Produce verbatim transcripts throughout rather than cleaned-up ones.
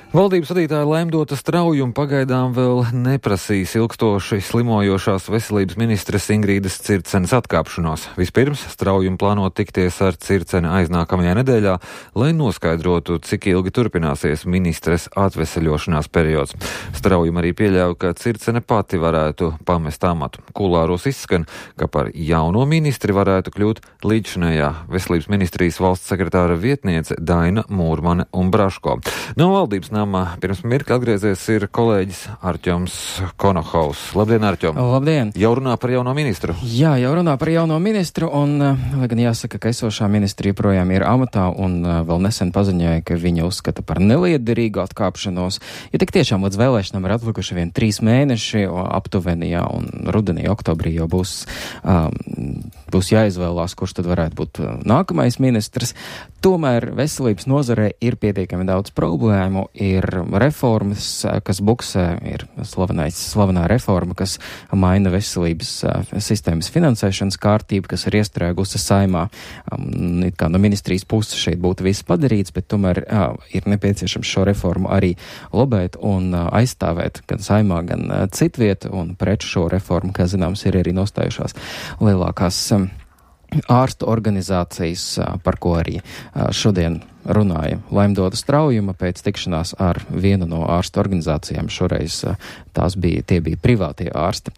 Valdības vadītāja Laimdota Straujuma pagaidām vēl neprasīs ilgstoši slimojošās veselības ministres Ingrīdas Circenes atkāpšanos. Vispirms Straujuma plāno tikties ar Circeni aiznākamajā nedēļā, lai noskaidrotu, cik ilgi turpināsies ministres atveseļošanās periods. Straujuma arī pieļauj, ka Circene pati varētu pamest amatu. Kulāros izskan, ka par jauno ministri varētu kļūt līdzšinējā veselības ministrijas valsts sekretāra vietniece Daina Mūrmane un Braško. No valdības pirms mirka atgriezies ir kolēģis Artjoms Konohaus. Labdien, Artjom! Labdien! Jau runā par jauno ministru? Jā, jau runā par jauno ministru, un, lai gan jāsaka, ka esošā ministra joprojām ir amatā, un vēl nesen paziņoja, ka viņa uzskata par neliederīgu atkāpšanos. Ja tik tiešām līdz vēlēšanām ir atlikuši vien trīs mēneši, aptuveni, jā, un rudenī, oktobrī jau būs, um, būs jāizvēlās, kurš tad varētu būt nākamais ministrs. Tomēr veselības nozarē ir pietiekami daudz problēmu. Ir reformas, kas buksē, ir slavenais, slavenā reforma, kas maina veselības sistēmas finansēšanas kārtību, kas ir iestrēgusi Saimā. Um, it kā no ministrijas puses šeit būtu viss padarīts, bet tomēr uh, ir nepieciešams šo reformu arī lobēt un uh, aizstāvēt gan Saimā, gan uh, citviet, un pret šo reformu, kā zināms, ir arī nostājušās lielākās um, ārstu organizācijas, par ko arī šodien runāja Laimdota Straujuma pēc tikšanās ar vienu no ārstu organizācijām. Šoreiz tās bija, tie bija privātie ārsti.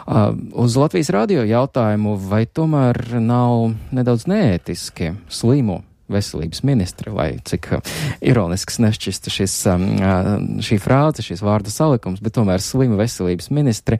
Uz Latvijas radio jautājumu, vai tomēr nav nedaudz neētiski slimu veselības ministri, lai cik ironisks nešķista šis, šī frāze, šis vārdu salikums, bet tomēr slimu veselības ministri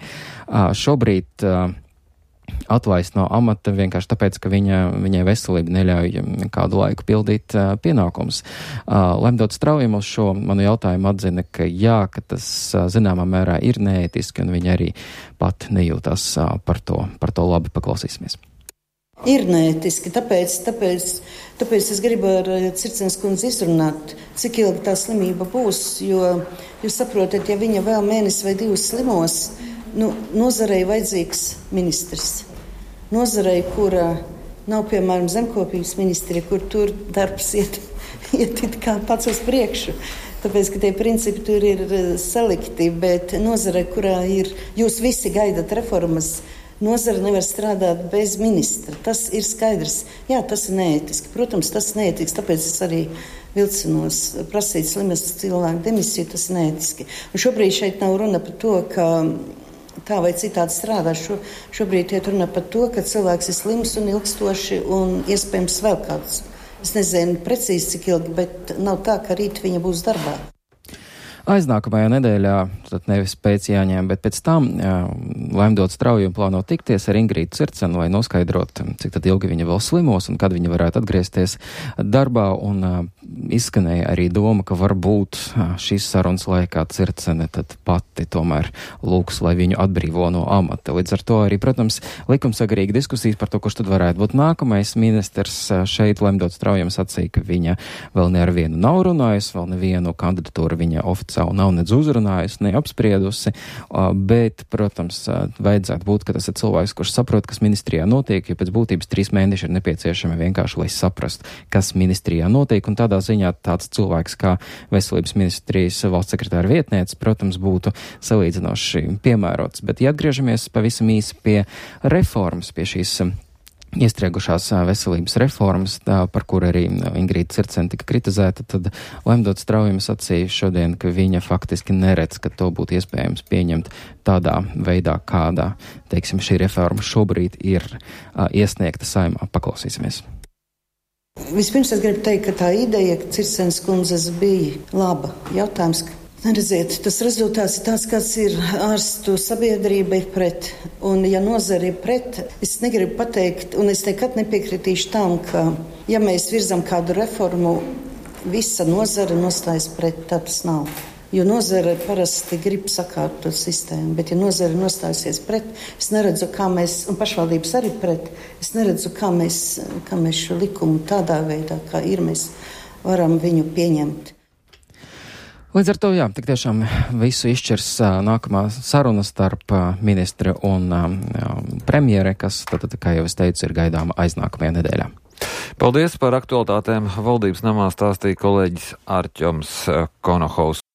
šobrīd atlaist no amata vienkārši tāpēc, ka viņa, viņai veselība neļauj kādu laiku pildīt uh, pienākumus. Uh, Laimdota Straujuma uz šo manu jautājumu atzina, ka jā, ka tas uh, zināmā mērā ir neētiski, un viņa arī pat nejūtās uh, par to, par to labi. Paklausīsimies. Ir neētiski, tāpēc, tāpēc, tāpēc es gribu ar Circenes kundzi izrunāt, cik ilgi tā slimība būs, jo jūs saprotat, ja viņa vēl mēnesi vai divus slimos, nu, nozarei vajadzīgs ministrs. Nozarei, kura nav, piemēram, zemkopības ministri, kur tur darbs iet, iet it kā pats uz priekšu. Tāpēc, ka tie principi tur ir salikti, bet nozarei, kurā ir, jūs visi gaidat reformas, nozara nevar strādāt bez ministra. Tas ir skaidrs. Jā, tas ir neētiski. Protams, tas ir neētiski, tāpēc es arī vilcinos prasīt slimas cilvēku demisiju, tas ir neētiski. Un šobrīd šeit nav runa par to, ka tā vai citādi strādā. Šo, šobrīd iet runa par to, ka cilvēks ir slims un ilgstoši un iespējams vēl kāds. Es nezinu precīzi, cik ilgi, bet nav tā, ka rīt viņa būs darbā. Aiznākamajā nedēļā, tad nevis pēc jāņem, bet pēc tam Laimdota Straujuma plāno tikties ar Ingrīdu Circeni, lai noskaidrot, cik tad ilgi viņa vēl slimos un kad viņa varētu atgriezties darbā, un uh, izskanēja arī doma, ka varbūt uh, šīs sarunas laikā Circene tad pati tomēr lūgs, lai viņu atbrīvo no amata. Līdz ar to arī, protams, likumsakarīgi diskusijas par to, kurš tad varētu būt nākamais ministrs. Šeit Laimdota Straujuma sacīja, ka viņa vēl ne ar vienu nav runājusi, vēl nevienu kandidatūru viņa oficiāli nav nedz uzrunājusi, ne apspriedusi, bet, protams, vajadzētu būt, ka tas ir cilvēks, kurš saprot, kas ministrijā notiek, jo pēc būtības trīs mēneši ir nepieciešami vienkārši, lai saprastu, kas ministrijā notiek, un tādā ziņā tāds cilvēks kā veselības ministrijas valsts sekretāra vietniece, protams, būtu salīdzinoši piemērots. Bet, ja atgriežamies pavisam īsi pie reformas, pie šīs iestriegušās veselības reformas, tā, par kur arī Ingrīda Circene tika kritizēta, tad Laimdota Straujuma sacīja šodien, ka viņa faktiski neredz, ka to būtu iespējams pieņemt tādā veidā, kādā, teiksim, šī reforma šobrīd ir uh, iesniegta Saimā. Paklausīsimies. Vispirms es gribu teikt, ka tā ideja, ka Circenes kundzes bija laba. Jautājums, ka Redziet, tas rezultāts ir tāds, kāds ir. Ārstu sabiedrība ir pret. Un ja nozara ir pret, es negribu pateikt, un es nekad nepiekritīšu tam, ka ja mēs virzam kādu reformu, visa nozara nostājas pret, tā tas nav. Jo nozara parasti grib sakārtot sistēmu, bet ja nozara nostājusies pret, es neredzu, kā mēs, un pašvaldības arī pret, es neredzu, kā mēs, kā mēs šo likumu tādā veidā, kā ir, mēs varam viņu pieņemt. Līdz ar to, jā, tik tiešām visu izšķirs uh, nākamā saruna starp uh, ministre un uh, premjere, kas, tad, kā jau es teicu, ir gaidāma aiznākamajā nedēļā. Paldies par aktualitātēm. Valdības namā stāstīja kolēģis Artjoms Konohaus.